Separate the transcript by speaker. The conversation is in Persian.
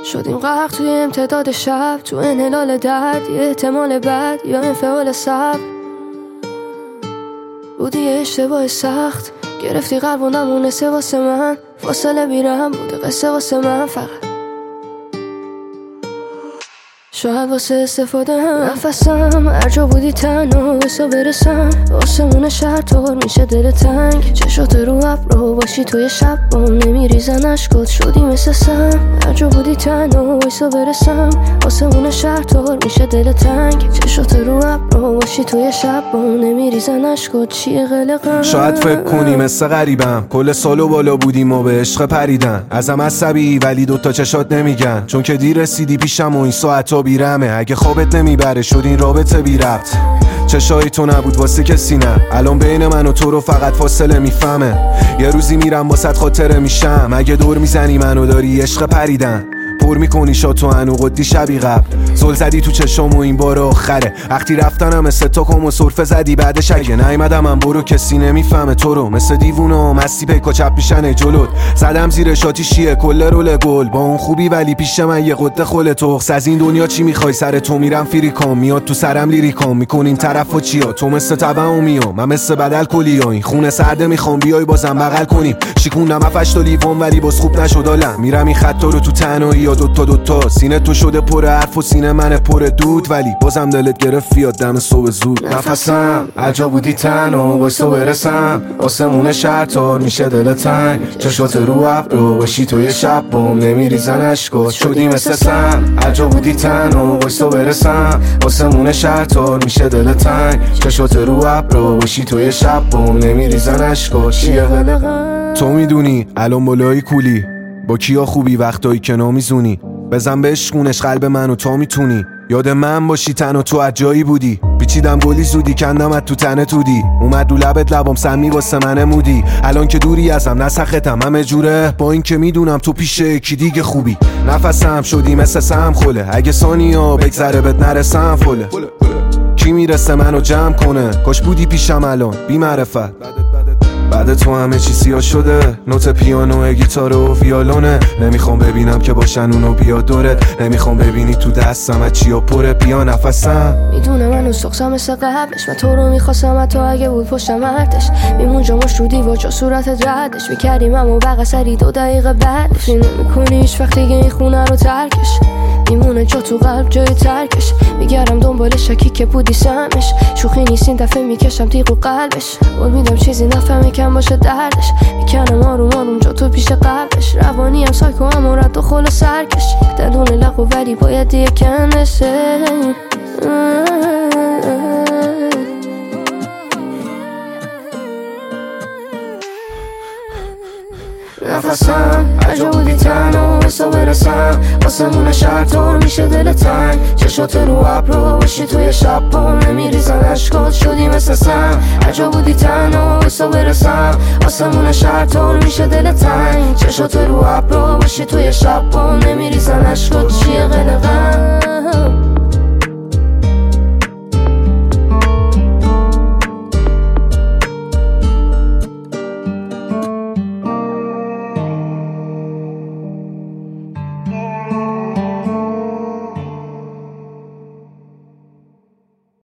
Speaker 1: شدیم غرق توی امتداد شب، تو انحلال درد، یه احتمال بد یا انفعال صبر. بودی یه اشتباه سخت، گرفتی قلب و نمونسه واسه من، فاصله بیرم بوده قصه واسه من فقط. شاید واسه استفاده هم نفسم، هر جا بودی تنها بسا برسم. آسمون شهر طور میشه دل تنگ، چشات رو ابرو باشی توی شب بام نمیریزن اشکات، شدی مثل سم. هر جا بودی تنها بسا برسم. آسمون شهر طور میشه دل تنگ، چشات رو ابرو باشی توی شب بام نمیریزن اشکات، چیه قلقم.
Speaker 2: شاید فکر کنی مثل غریبم، کل سالو بالا بودیم و به عشق پریدن. ازم عصبی ولی دوتا چشات نمیگن، چون که دیر رسیدی پیشم و این ساعتا بیرمه. اگه خوابت نمیبره شد این رابطه بی ربط، چشای تو نبود واسه کسی نه. الان بین من و تو رو فقط فاصله میفهمه. یه روزی میرم واسط خاطره میشم، اگه دور میزنی منو داری عشق پریدن. پر میکنی شاتو انو قدی شبی قبل، زل زدی تو چشم و این بار آخره. وقتی رفتنم مثل تا کم و سرفه زدی، بعدش اگه نیومدم من برو کسی نمیفهمه تو رو. مثل دیوونا مستی پیکا چپ میشن جلوت، زدم زیر شاتی شیه کل رول گل. با اون خوبی ولی پیش من یه قده خل تخس. از این دنیا چی میخوای سر تو میرم فریکام، میاد تو سرم لیریکام میکنیم طرف و چیا. تو مثل تبعو میام من مثل بدل کلی، این خونه سرده میخوام بیای بازم بغل کنیم. شیکوندم افش تا لیوان ولی باز خوب نشد حالم، میرم این خطا رو تو تنهایی دوتا سینه تو شده پر حرف و سینه من پر دود، ولی بازم دلت گرفت بیاد دم صبح زود. نفسم عجا بودی تنها واسه برسم. آسمون شهر تار میشه دل تنگ، چشات رو ابرو باشی توی شب بام نمیریزن اشکات، شدی مثل سم. عجا بودی تنها واسه برسم. آسمون شهر تار میشه دل تنگ، چشات رو ابرو باشی توی شب بام نمیریزن اشکات، چیه قلقم. تو میدونی الان بالای کولی با کیا خوبی وقتایی که نمیزونی، بزن به عشقونش قلب منو تا میتونی. یاد من باشی تنها تو عجایی بودی، پیچیدم گلی زودی کندمت تو تنه تودی. اومد رو لبت لبام سمی واسه من مودی، الان که دوری ازم نسختم همه جوره. با این که میدونم تو پیش یکی دیگه خوبی، نفسم شدی مثل سم خله. اگه ثانیا بگذره بهت نرسم فله، کی میرسه منو جمع کنه. کاش بودی پیشم الان بی معرفت، بعد تو همه چی سیاه شده. نوت پیانو گیتار و ویولونه، نمیخوام ببینم که باشن اونو بیا دورت. نمیخوام ببینی تو دستم از چیا پره. بیا نفسم
Speaker 1: میدونه منو ساختم مثل قبلش، من تو رو میخواستم حتی اگه بود پشتم ارتش. میمون جاماش رو دیوار جا صورت ردش، میکردیم اما بقا سری 2 دقیقه بعدش. نمیکنی هیچ وقت دیگه این خونه رو ترکش، میمونه جا تو قلب جای ترکش. میگردم دنبال شکی که بودی سمش، شوخی نیست این دفعه میکشم تیغ و قلبش. قول میدم چیزی نفهمه کم باشه دردش، میکنم آروم آروم جا تو پیش قبلش. روانی هم سایکو هم رد و خل سرکش، دلون لقو ولی باید یه کنشه. نفسم عجا بودی تنها واسه برسم. آسمون شهر طور میشه دل تنگ، چشات رو ابرو باشی توی شب بام نمیریزن اشکات، شدی مثل سم. عجا بودی تنها واسه برسم. آسمون شهر طور میشه دل تنگ، چشات رو ابرو باشی توی شب بام نمیریزن اشکات، چیه قلقم.